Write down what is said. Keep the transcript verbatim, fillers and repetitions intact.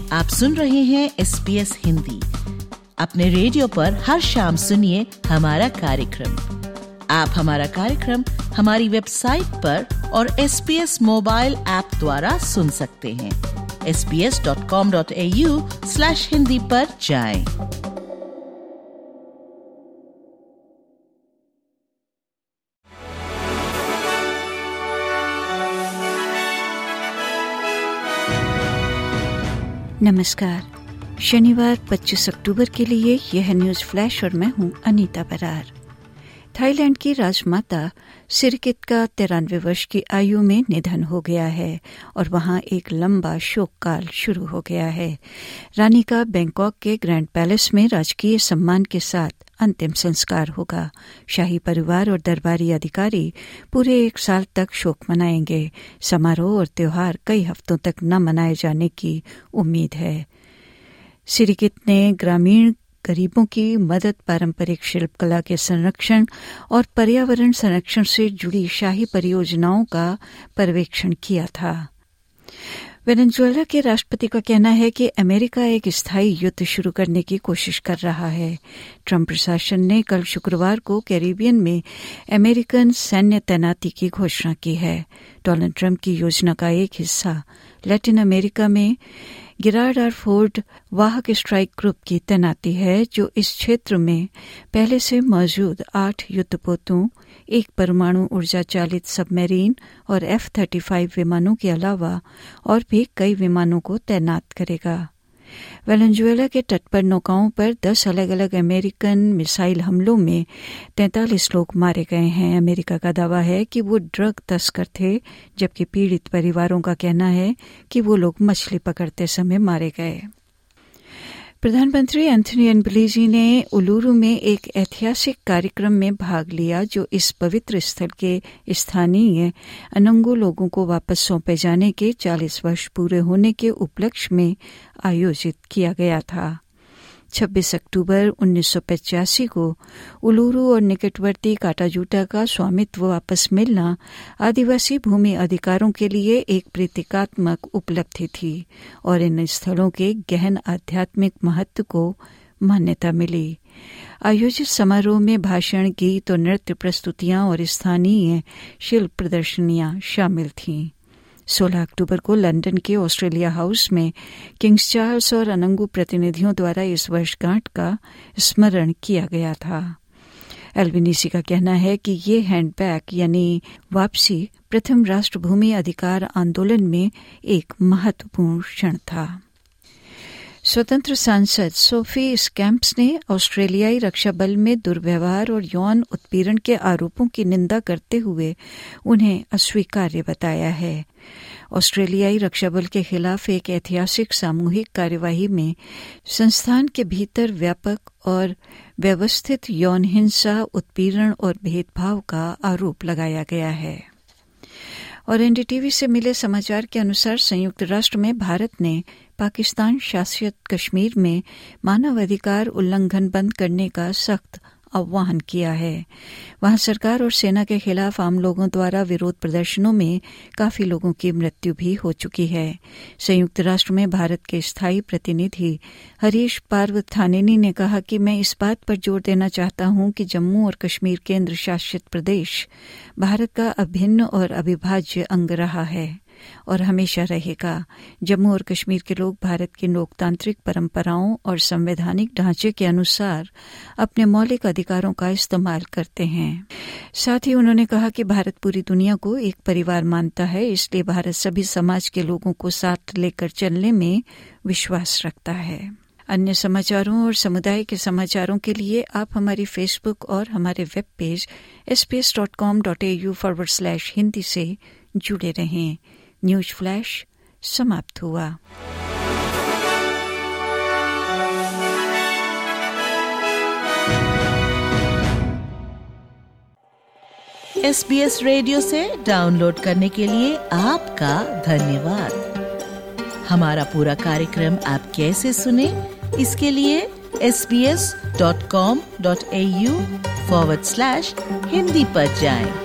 आप सुन रहे हैं एस बी एस हिंदी। अपने रेडियो पर हर शाम सुनिए हमारा कार्यक्रम। आप हमारा कार्यक्रम हमारी वेबसाइट पर और S B S mobile app द्वारा सुन सकते हैं। S B S dot com dot A U slash Hindi पर जाएं। नमस्कार। शनिवार पच्चीस अक्टूबर के लिए यह न्यूज़ फ्लैश और मैं हूं अनीता बरार। थाईलैंड की राजमाता सिरिकित का तिरानवे वर्ष की आयु में निधन हो गया है और वहां एक लंबा शोक काल शुरू हो गया है। रानी का बैंकॉक के ग्रैंड पैलेस में राजकीय सम्मान के साथ अंतिम संस्कार होगा। शाही परिवार और दरबारी अधिकारी पूरे एक साल तक शोक मनाएंगे। समारोह और त्योहार कई हफ्तों तक न मनाए जाने की उम्मीद है। सिरिकित ने ग्रामीण गरीबों की मदद, पारंपरिक शिल्पकला के संरक्षण और पर्यावरण संरक्षण से जुड़ी शाही परियोजनाओं का पर्यवेक्षण किया था। वेनेजुएला के राष्ट्रपति का कहना है कि अमेरिका एक स्थायी युद्ध शुरू करने की कोशिश कर रहा है। ट्रंप प्रशासन ने कल शुक्रवार को कैरिबियन में अमेरिकन सैन्य तैनाती की घोषणा की है। डोनाल्ड ट्रंप की योजना का एक हिस्सा लैटिन अमेरिका में गिरार्ड आर फोर्ड वाहक स्ट्राइक ग्रुप की तैनाती है, जो इस क्षेत्र में पहले से मौजूद आठ युद्धपोतों, एक परमाणु ऊर्जा चालित सबमरीन और एफ थर्टी फाइव विमानों के अलावा और भी कई विमानों को तैनात करेगा। वेनेजुएला के तट पर नौकाओं पर दस अलग अलग अमेरिकन मिसाइल हमलों में तैंतालीस लोग मारे गए हैं। अमेरिका का दावा है कि वो ड्रग तस्कर थे, जबकि पीड़ित परिवारों का कहना है कि वो लोग मछली पकड़ते समय मारे गए। प्रधानमंत्री एंथनी एल्बनीज़ी ने उलुरु में एक ऐतिहासिक कार्यक्रम में भाग लिया, जो इस पवित्र स्थल के स्थानीय अनंगो लोगों को वापस सौंपे जाने के चालीस वर्ष पूरे होने के उपलक्ष्य में आयोजित किया गया था। छब्बीस अक्टूबर उन्नीस सौ पचासी को उलुरु और निकटवर्ती काटाजूटा का स्वामित्व वापस मिलना आदिवासी भूमि अधिकारों के लिए एक प्रतीकात्मक उपलब्धि थी और इन स्थलों के गहन आध्यात्मिक महत्व को मान्यता मिली। आयोजित समारोह में भाषण, गीत और नृत्य प्रस्तुतियां और स्थानीय शिल्प प्रदर्शनियां शामिल थीं। सोलह अक्टूबर को लंदन के ऑस्ट्रेलिया हाउस में किंग्स चार्ल्स और अनंगू प्रतिनिधियों द्वारा इस वर्षगांठ का स्मरण किया गया था। एल्बनीज़ी का कहना है कि ये हैंडबैक यानी वापसी प्रथम राष्ट्र भूमि अधिकार आंदोलन में एक महत्वपूर्ण क्षण था। स्वतंत्र सांसद सोफी स्कैम्प्स ने ऑस्ट्रेलियाई रक्षा बल में दुर्व्यवहार और यौन उत्पीड़न के आरोपों की निंदा करते हुए उन्हें अस्वीकार्य बताया है। ऑस्ट्रेलियाई रक्षा बल के खिलाफ एक ऐतिहासिक सामूहिक कार्यवाही में संस्थान के भीतर व्यापक और व्यवस्थित यौन हिंसा, उत्पीड़न और भेदभाव का आरोप लगाया गया है। और एन डी टी वी से मिले समाचार के अनुसार संयुक्त राष्ट्र में भारत ने पाकिस्तान शासित कश्मीर में मानवाधिकार उल्लंघन बंद करने का सख्त आह्वान किया है। वहां सरकार और सेना के खिलाफ आम लोगों द्वारा विरोध प्रदर्शनों में काफी लोगों की मृत्यु भी हो चुकी है। संयुक्त राष्ट्र में भारत के स्थायी प्रतिनिधि हरीश पार्वथानेनी ने कहा कि मैं इस बात पर जोर देना चाहता हूं कि जम्मू और कश्मीर केंद्र शासित प्रदेश भारत का अभिन्न और अविभाज्य अंग रहा है और हमेशा रहेगा। जम्मू और कश्मीर के लोग भारत की लोकतांत्रिक परंपराओं और संवैधानिक ढांचे के अनुसार अपने मौलिक अधिकारों का इस्तेमाल करते हैं। साथ ही उन्होंने कहा कि भारत पूरी दुनिया को एक परिवार मानता है, इसलिए भारत सभी समाज के लोगों को साथ लेकर चलने में विश्वास रखता है। अन्य समाचारों और समुदाय के समाचारों के लिए आप हमारी फेसबुक और हमारे web page S B S dot com dot A U forward slash Hindi से जुड़े रहें। न्यूज़ फ्लैश समाप्त हुआ। एस बी एस रेडियो से डाउनलोड करने के लिए आपका धन्यवाद। हमारा पूरा कार्यक्रम आप कैसे सुने, इसके लिए S B S dot com dot A U forward slash Hindi पर जाएं।